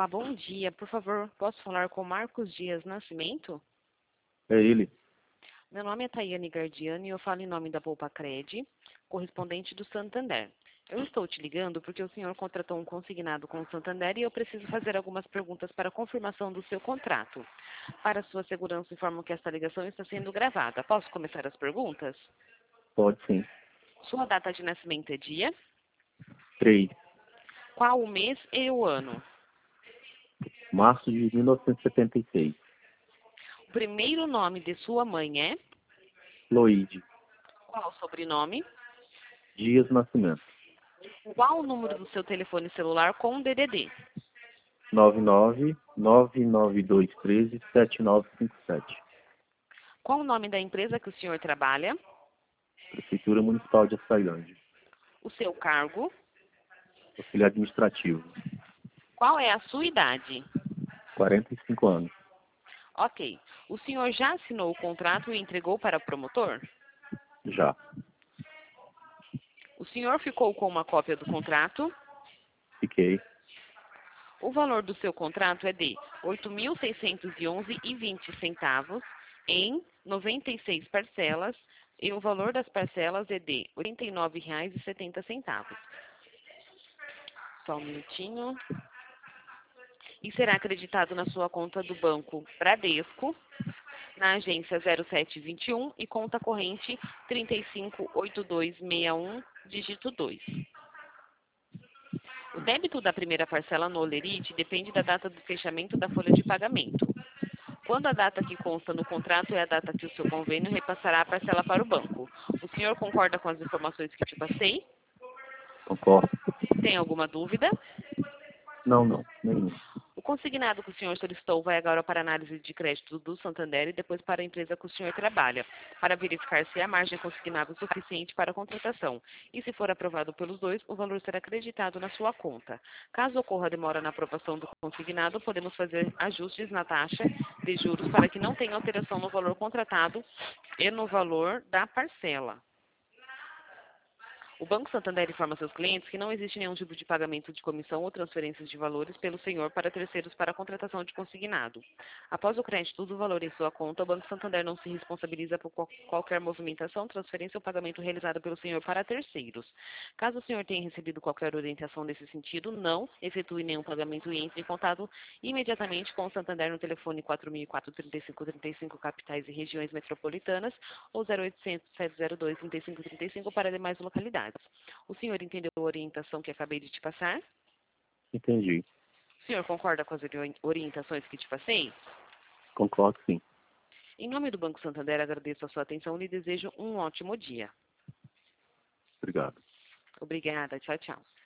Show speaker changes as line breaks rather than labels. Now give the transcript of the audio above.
bom dia. Por favor, posso falar com Marcos Dias Nascimento?
É ele.
Meu nome é Tayane Gardiani e eu falo em nome da Poupa-Cred, correspondente do Santander. Eu estou te ligando porque o senhor contratou um consignado com o Santander e eu preciso fazer algumas perguntas para confirmação do seu contrato. Para sua segurança, informo que esta ligação está sendo gravada. Posso começar as perguntas?
Pode sim.
Sua data de nascimento é dia?
3.
Qual o mês e o ano?
Março de 1976.
O primeiro nome de sua mãe é?
Loide.
Qual o sobrenome?
Dias Nascimento.
Qual o número do seu telefone celular com DDD?
99-99213-7957.
Qual o nome da empresa que o senhor trabalha?
Prefeitura Municipal de Açailândia.
O seu cargo?
Auxiliar administrativo.
Qual é a sua idade?
45 anos.
Ok. O senhor já assinou o contrato e entregou para o promotor?
Já.
O senhor ficou com uma cópia do contrato?
Fiquei.
O valor do seu contrato é de R$ 8.611,20 em 96 parcelas e o valor das parcelas é de R$ 89,70. Só um minutinho. E será acreditado na sua conta do banco Bradesco, na agência 0721 e conta corrente 358261, dígito 2. O débito da primeira parcela no Olerite depende da data do fechamento da folha de pagamento. Quando a data que consta no contrato é a data que o seu convênio repassará a parcela para o banco. O senhor concorda com as informações que te passei?
Concordo.
Tem alguma dúvida?
Não. Nenhum.
O consignado que o senhor solicitou vai agora para a análise de crédito do Santander e depois para a empresa que o senhor trabalha, para verificar se a margem consignada é suficiente para a contratação. E se for aprovado pelos dois, o valor será acreditado na sua conta. Caso ocorra demora na aprovação do consignado, podemos fazer ajustes na taxa de juros para que não tenha alteração no valor contratado e no valor da parcela. O Banco Santander informa seus clientes que não existe nenhum tipo de pagamento de comissão ou transferências de valores pelo senhor para terceiros para a contratação de consignado. Após o crédito do valor em sua conta, o Banco Santander não se responsabiliza por qualquer movimentação, transferência ou pagamento realizado pelo senhor para terceiros. Caso o senhor tenha recebido qualquer orientação nesse sentido, não efetue nenhum pagamento e entre em contato imediatamente com o Santander no telefone 4004-3535, capitais e regiões metropolitanas, ou 0800-702-3535 para demais localidades. O senhor entendeu a orientação que acabei de te passar?
Entendi.
O senhor concorda com as orientações que te passei?
Concordo sim.
Em nome do Banco Santander, agradeço a sua atenção e lhe desejo um ótimo dia.
Obrigado.
Obrigada. Tchau, tchau.